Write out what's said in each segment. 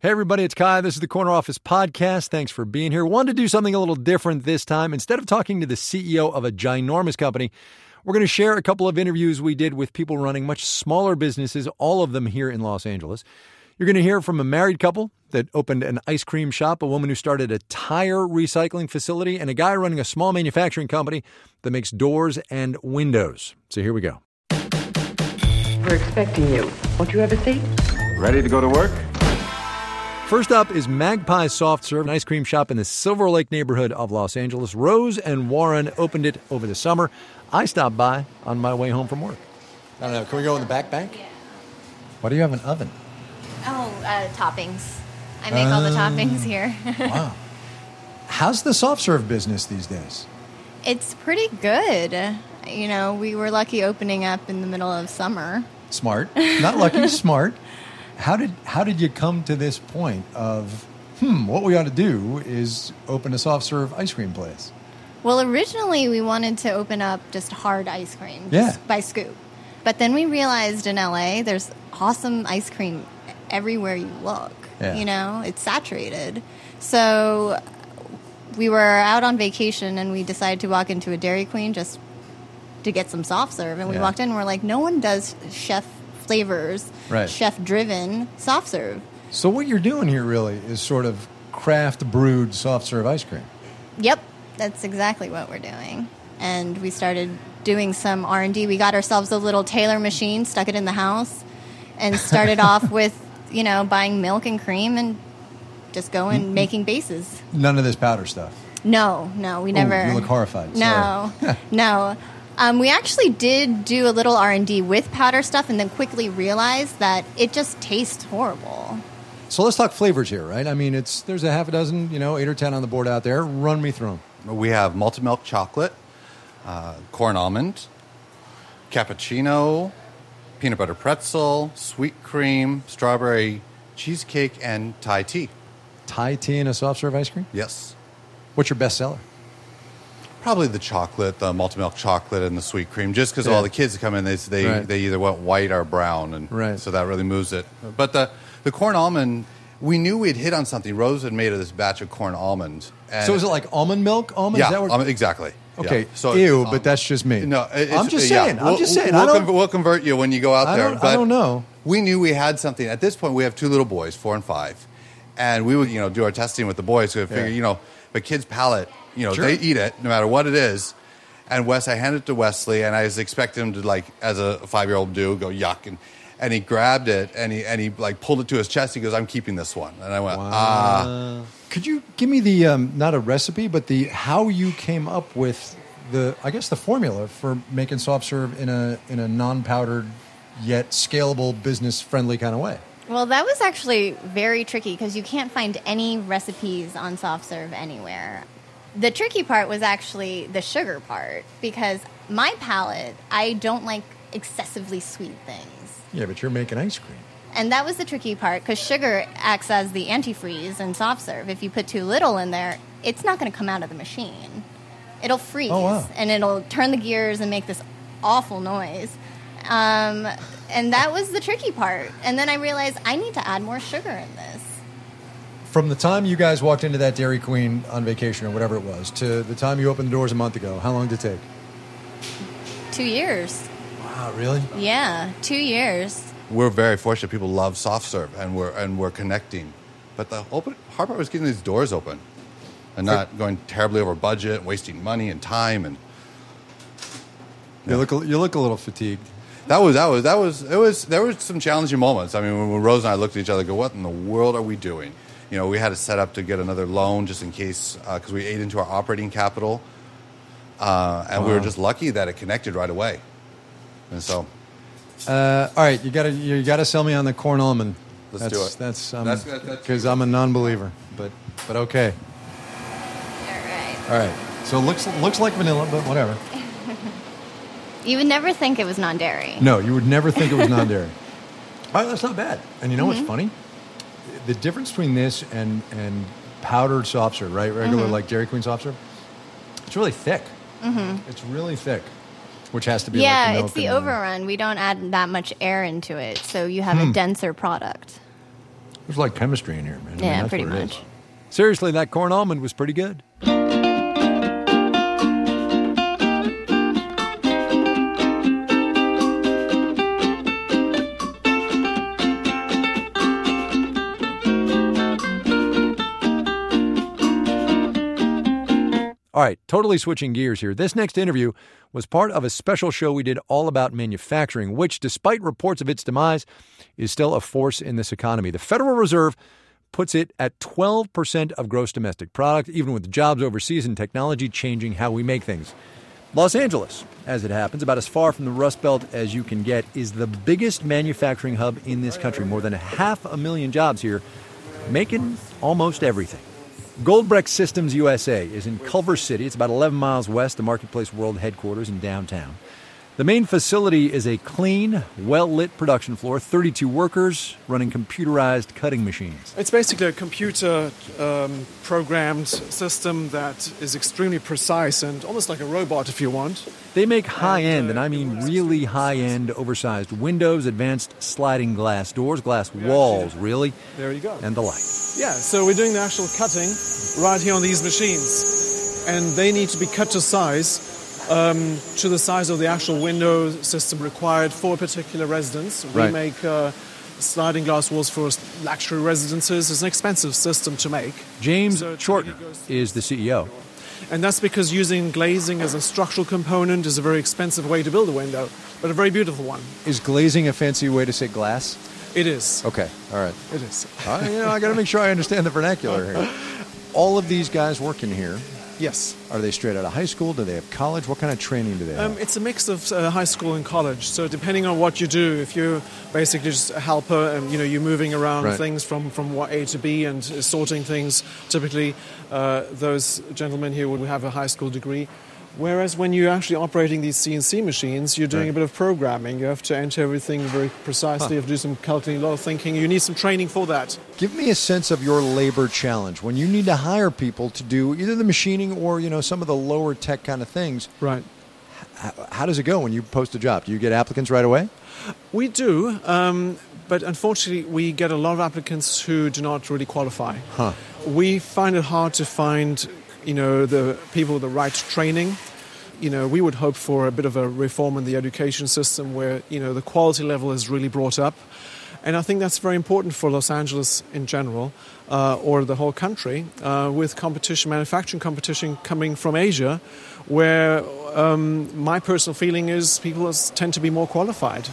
Hey, everybody, it's Kai. This is the Corner Office Podcast. Thanks for being here. Wanted to do something a little different this time. Instead of talking to the CEO of a ginormous company, we're going to share a couple of interviews we did with people running much smaller businesses, all of them here in Los Angeles. You're going to hear from a married couple that opened an ice cream shop, a woman who started a tire recycling facility, and a guy running a small manufacturing company that makes doors and windows. So here we go. We're expecting you. Won't you have a seat? Ready to go to work? First up is Magpie Soft Serve, an ice cream shop in the Silver Lake neighborhood of Los Angeles. Rose and Warren opened it over the summer. I stopped by on my way home from work. I don't know. Can we go in the back bank? Yeah. Why do you have an oven? Oh, toppings. I make all the toppings here. Wow. How's the soft serve business these days? It's pretty good. You know, we were lucky opening up in the middle of summer. Smart. Not lucky, smart. How did you come to this point of, what we ought to do is open a soft serve ice cream place? Well, originally we wanted to open up just hard ice cream, Yeah. just by scoop. But then we realized in LA there's awesome ice cream everywhere you look. Yeah. You know, it's saturated. So we were out on vacation and we decided to walk into a Dairy Queen just to get some soft serve. And we walked in and we're like, no one does chef flavors, Right. chef-driven soft serve. So what you're doing here really is sort of craft brewed soft serve ice cream. Yep, that's exactly what we're doing. And we started doing some R&D. We got ourselves a little Taylor machine, stuck it in the house, and started off with, buying milk and cream and just going making bases. None of this powder stuff. No, we never. You look horrified. No, no. We actually did do a little R&D with powder stuff and then quickly realized that it just tastes horrible. So let's talk flavors here, right? I mean, there's a half a dozen, 8 or 10 on the board out there. Run me through them. We have malted milk chocolate, corn almond, cappuccino, peanut butter pretzel, sweet cream, strawberry cheesecake, and Thai tea. Thai tea and a soft serve ice cream? Yes. What's your best seller? Probably the chocolate, the malted milk chocolate, and the sweet cream. Just because Yeah. all the kids come in, they either want white or brown, and Right. so that really moves it. But the corn almond, we knew we'd hit on something. Rose had made this batch of corn almond. And So is it like almond milk? Almond? Yeah, Is that what, exactly. okay. Yeah. So Ew, but that's just me. No, I'm just saying. I'm just saying. We'll convert you when you go out there. I don't know. We knew we had something. At this point, we have 2 little boys, 4 and 5, and we would do our testing with the boys. So we figure, but kids' palate, Sure. they eat it no matter what it is. And I handed it to Wesley, and I was expecting him to, like, as a 5-year-old do, go yuck, and he grabbed it and he like pulled it to his chest. He goes, "I'm keeping this one," and I went, Could you give me the not a recipe, but the how you came up with the formula for making soft serve in a non-powdered yet scalable, business friendly kind of way? Well, that was actually very tricky because you can't find any recipes on soft serve anywhere. The tricky part was actually the sugar part because my palate, I don't like excessively sweet things. Yeah, but you're making ice cream. And that was the tricky part because sugar acts as the antifreeze in soft serve. If you put too little in there, it's not going to come out of the machine. It'll freeze, and it'll turn the gears and make this awful noise. And that was the tricky part. And then I realized I need to add more sugar in this. From the time you guys walked into that Dairy Queen on vacation or whatever it was to the time you opened the doors a month ago, how long did it take? 2 years. Wow, really? Yeah, 2 years. We're very fortunate. People love soft serve, and we're connecting. But the hard part was getting these doors open, and not going terribly over budget, and wasting money and time. And You look a little fatigued. there were some challenging moments. I mean, when Rose and I looked at each other, and go, "What in the world are we doing?" We had to set up to get another loan just in case because we ate into our operating capital, and we were just lucky that it connected right away. And so. All right, you gotta sell me on the corn almond. Let's do it. That's That's because I'm a non-believer, but okay. All right. So it looks like vanilla, but whatever. You would never think it was non-dairy. No, you would never think it was non-dairy. All right, that's not bad. And you know what's funny? The difference between this and powdered soft serve, right? Regular like Dairy Queen soft serve. It's really thick. It's really thick, which has to be like the milk it's the and overrun. We don't add that much air into it, so you have a denser product. There's like chemistry in here, man. Yeah, that's pretty what it much. is. Seriously, that corn almond was pretty good. All right, totally switching gears here. This next interview was part of a special show we did all about manufacturing, which, despite reports of its demise, is still a force in this economy. The Federal Reserve puts it at 12% of gross domestic product, even with jobs overseas and technology changing how we make things. Los Angeles, as it happens, about as far from the Rust Belt as you can get, is the biggest manufacturing hub in this country. More than 500,000 jobs here, making almost everything. Goldbrecht Systems USA is in Culver City. It's about 11 miles west of Marketplace World headquarters in downtown. The main facility is a clean, well-lit production floor, 32 workers running computerized cutting machines. It's basically a computer programmed system that is extremely precise and almost like a robot if you want. They make high-end, and I mean really high-end, oversized windows, advanced sliding glass doors, glass walls, really. There you go. And the like. Yeah, so we're doing the actual cutting right here on these machines. And they need to be cut to size. To the size of the actual window system required for a particular residence. We make sliding glass walls for luxury residences. It's an expensive system to make. James Shortner is the CEO. And that's because using glazing as a structural component is a very expensive way to build a window, but a very beautiful one. Is glazing a fancy way to say glass? It is. Okay, all right. It is. I got to make sure I understand the vernacular here. All of these guys working here, yes. Are they straight out of high school? Do they have college? What kind of training do they have? It's a mix of high school and college. So depending on what you do, if you're basically just a helper and you're moving around things from A to B and sorting things, typically those gentlemen here would have a high school degree. Whereas when you're actually operating these CNC machines, you're doing a bit of programming. You have to enter everything very precisely. You have to do some calculating, a lot of thinking. You need some training for that. Give me a sense of your labor challenge. When you need to hire people to do either the machining or, some of the lower tech kind of things. Right. How does it go when you post a job? Do you get applicants right away? We do, but unfortunately we get a lot of applicants who do not really qualify. We find it hard to find the people with the right training. We would hope for a bit of a reform in the education system where, the quality level is really brought up. And I think that's very important for Los Angeles in general, or the whole country, with manufacturing competition coming from Asia, where my personal feeling is people tend to be more qualified.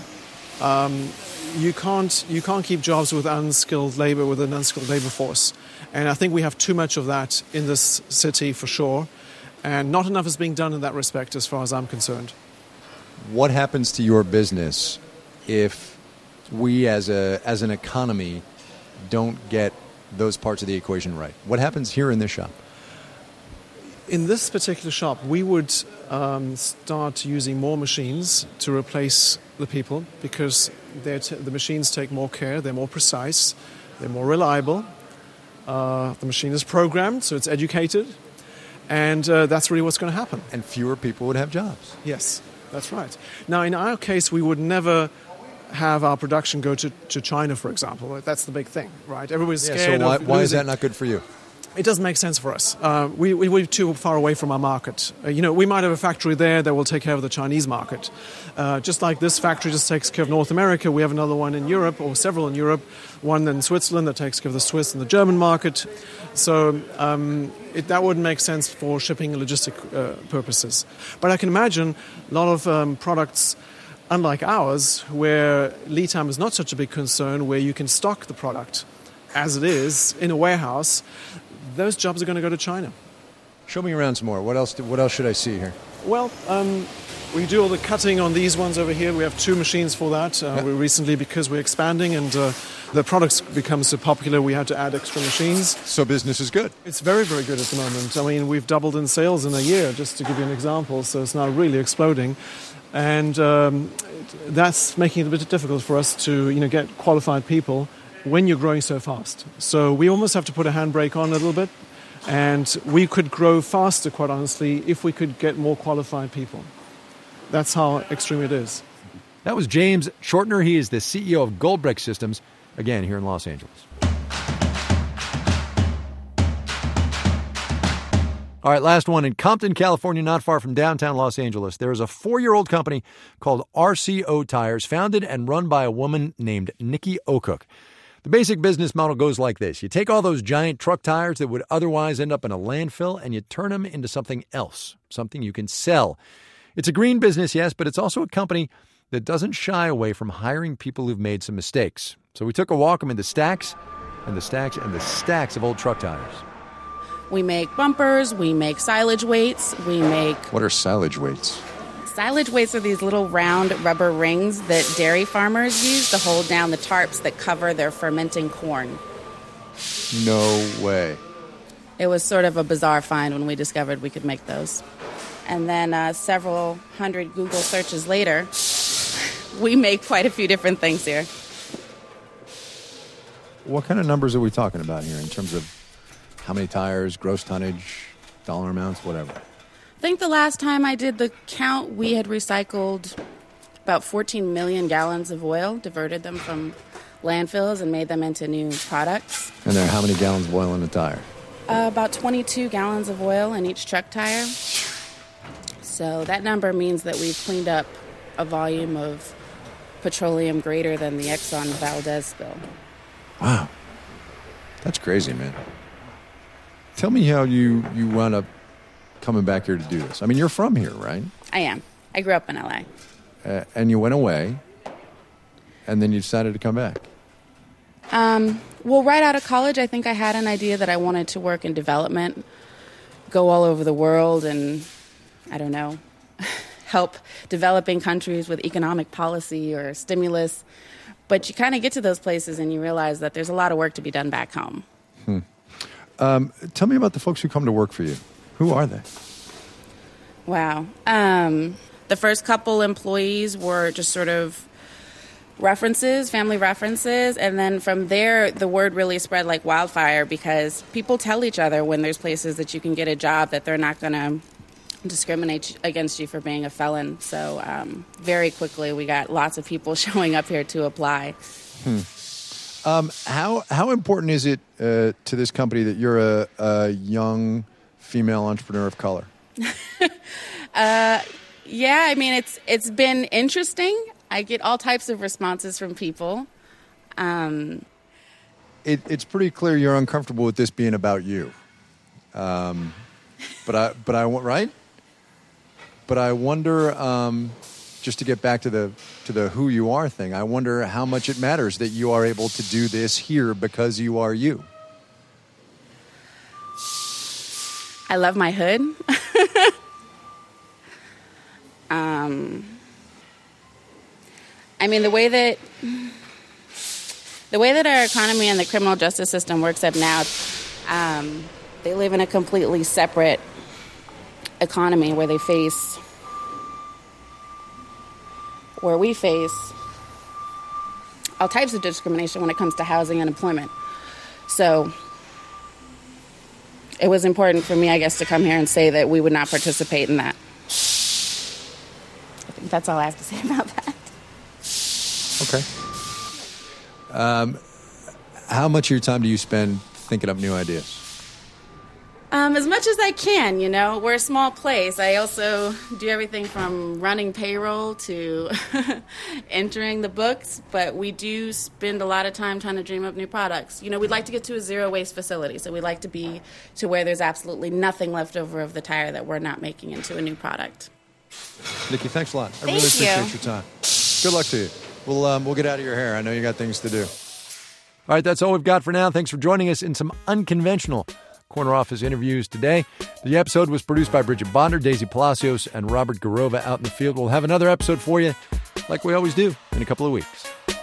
You can't keep jobs with unskilled labor, with an unskilled labor force. And I think we have too much of that in this city for sure. And not enough is being done in that respect as far as I'm concerned. What happens to your business if we as an economy don't get those parts of the equation right? What happens here in this shop? In this particular shop, we would start using more machines to replace the people because the machines take more care, they're more precise, they're more reliable. The machine is programmed, so it's educated, and that's really what's going to happen. And fewer people would have jobs. Yes, that's right. Now, in our case, we would never have our production go to China, for example. That's the big thing, right? Everybody's scared so why is that not good for you? It doesn't make sense for us. We're too far away from our market. We might have a factory there that will take care of the Chinese market. Just like this factory just takes care of North America, we have another one in Europe, or several in Europe, one in Switzerland that takes care of the Swiss and the German market. So that wouldn't make sense for shipping and logistic purposes. But I can imagine a lot of products, unlike ours, where lead time is not such a big concern, where you can stock the product as it is in a warehouse. Those jobs are going to go to China. Show me around some more. What else should I see here? Well, we do all the cutting on these ones over here. We have 2 machines for that. We recently, because we're expanding and the products become so popular, we had to add extra machines. So business is good. It's very, very good at the moment. I mean, we've doubled in sales in a year, just to give you an example. So it's now really exploding. And that's making it a bit difficult for us to get qualified people when you're growing so fast. So we almost have to put a handbrake on a little bit, and we could grow faster, quite honestly, if we could get more qualified people. That's how extreme it is. That was James Shortner. He is the CEO of Goldbrecht Systems, again, here in Los Angeles. All right, last one. In Compton, California, not far from downtown Los Angeles, there is a 4-year-old company called RCO Tires, founded and run by a woman named Nikki Ocook. The basic business model goes like this. You take all those giant truck tires that would otherwise end up in a landfill and you turn them into something else, something you can sell. It's a green business, yes, but it's also a company that doesn't shy away from hiring people who've made some mistakes. So we took a walk into stacks and the stacks and the stacks of old truck tires. We make bumpers, we make silage weights, we make... What are silage weights? Silage weights are these little round rubber rings that dairy farmers use to hold down the tarps that cover their fermenting corn. No way. It was sort of a bizarre find when we discovered we could make those. And then several hundred Google searches later, we make quite a few different things here. What kind of numbers are we talking about here in terms of how many tires, gross tonnage, dollar amounts, whatever? I think the last time I did the count, we had recycled about 14 million gallons of oil, diverted them from landfills and made them into new products. And there are how many gallons of oil in a tire? About 22 gallons of oil in each truck tire. So that number means that we've cleaned up a volume of petroleum greater than the Exxon Valdez spill. Wow. That's crazy, man. Tell me how you wound up coming back here to do this. I mean, you're from here, right? I am. I grew up in L.A. And you went away, and then you decided to come back. Well, right out of college, I think I had an idea that I wanted to work in development, go all over the world and, I don't know, help developing countries with economic policy or stimulus. But you kind of get to those places and you realize that there's a lot of work to be done back home. Tell me about the folks who come to work for you. Who are they? Wow. The first couple employees were just sort of references, family references, and then from there, the word really spread like wildfire because people tell each other when there's places that you can get a job that they're not going to discriminate against you for being a felon. So very quickly, we got lots of people showing up here to apply. How important is it to this company that you're a young female entrepreneur of color? Yeah, I mean, it's been interesting. I get all types of responses from people. It's pretty clear you're uncomfortable with this being about you. But I right? But I wonder, just to get back to the who you are thing, I wonder how much it matters that you are able to do this here because you are you. I love my hood. I mean, the way that our economy and the criminal justice system works up now, they live in a completely separate economy where we face all types of discrimination when it comes to housing and employment. So it was important for me, I guess, to come here and say that we would not participate in that. I think that's all I have to say about that. Okay. How much of your time do you spend thinking up new ideas? As much as I can, you know. We're a small place. I also do everything from running payroll to entering the books, but we do spend a lot of time trying to dream up new products. You know, we'd like to get to a zero-waste facility, so we'd like to be to where there's absolutely nothing left over of the tire that we're not making into a new product. Nikki, thanks a lot. I really Thank you. appreciate your time. Good luck to you. We'll get out of your hair. I know you got things to do. All right, that's all we've got for now. Thanks for joining us in some unconventional Corner Office interviews today. The episode was produced by Bridget Bonder, Daisy Palacios, and Robert Garova out in the field. We'll have another episode for you, like we always do, in a couple of weeks.